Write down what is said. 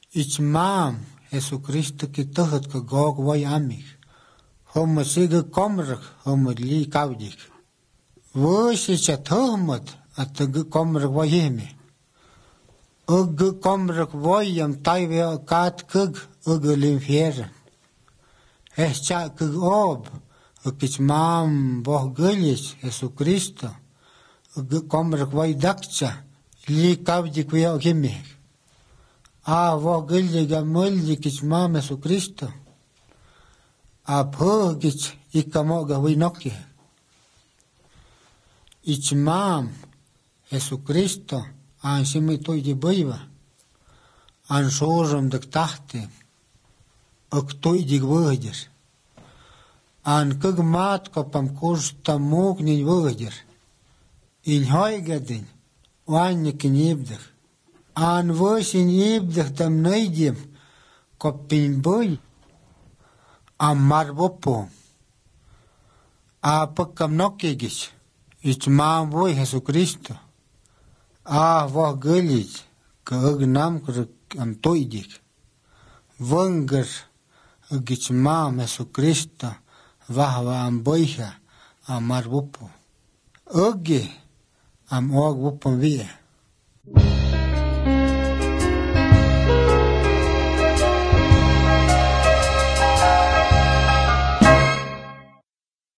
Ich maam Jesucristo ki tuhat ka gog way amig. Homa siga komrak homa li kawdik. Wos ich at homat at ga komrak way heme. Ug komrak way am taiwe kat kug ug linfieren. Cha kug ob ug ich maam boh gulis Jesucristo. Ug komrak way dakcha li kawdik way heme. Wo gildiga muldik ich maam Jesucristo. Pögich ikamoga winokje. Ich maam Jesucristo an simitoy di buiva. An sorum de tahte. Ok toy di wurger. An kugmaat kopam kursta moog ni wurger. In hoigadin wanne kinibdig. An was in ibdig dam neidim kopin bui. Am marwopo. Pakam nokigis. Ich maam boy Jesucristo. Wo gulis. Kaug nam kruk am toidik. Wunger. Ich maam Jesucristo. Wahwa am boyha. Am marwopo. Ugi. Am og wopon wie.